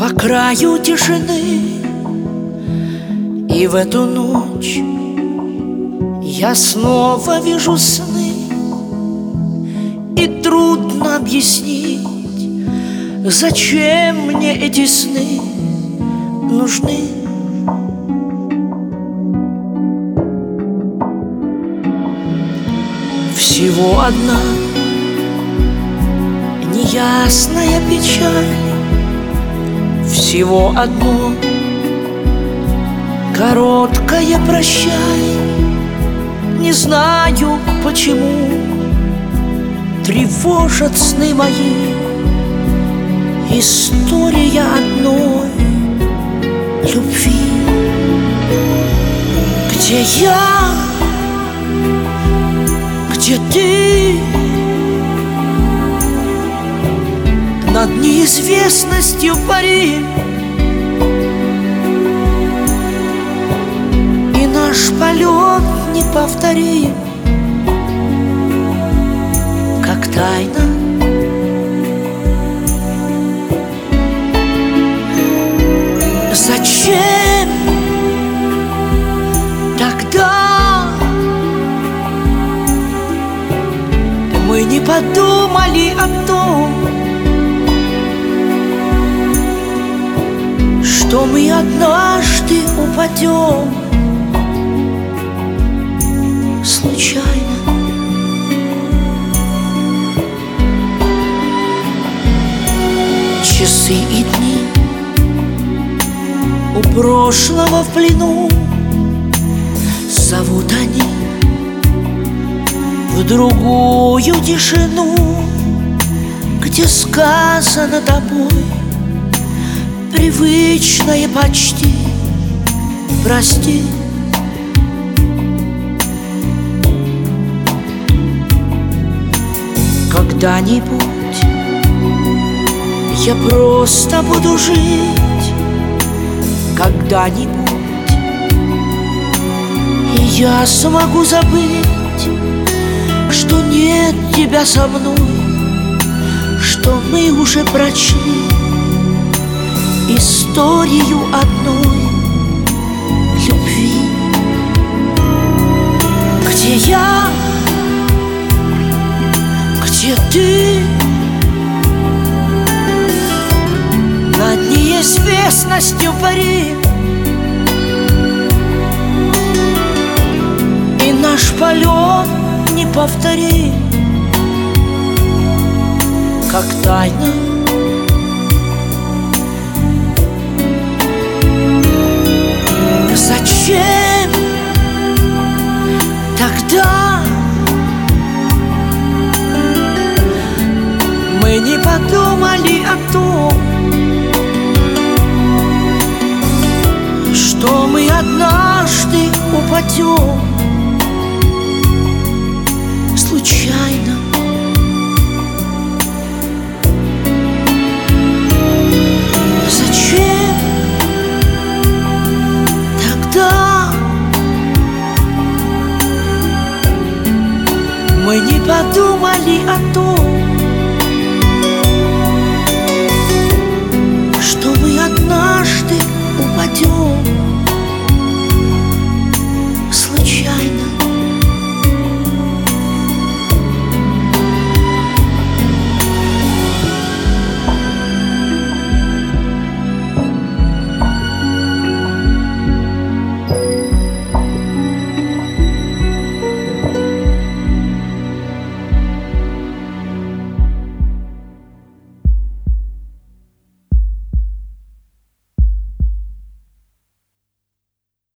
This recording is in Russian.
по краю тишины. И в эту ночь я снова вижу сны, и трудно объяснить, зачем мне эти сны нужны. Всего одна неясная печаль, всего одно короткое прощай. Не знаю, почему тревожат сны мои. История одной любви. Где я? Где ты? Над неизвестностью пари, и наш полет неповторим, как тайна. Зачем тогда мы не подумали о том, что мы однажды упадем случайно? Часы и дни у прошлого в плену, зовут они в другую тишину, где сказано тобой привычное почти прости. Когда-нибудь я просто буду жить, когда-нибудь и я смогу забыть, что нет тебя со мной, что мы уже прочли историю одной любви. Где я? Где ты? Над неизвестностью пари, и наш полет неповторим, как тайна. Зачем тогда мы не подумали о том, что мы однажды упадем случайно?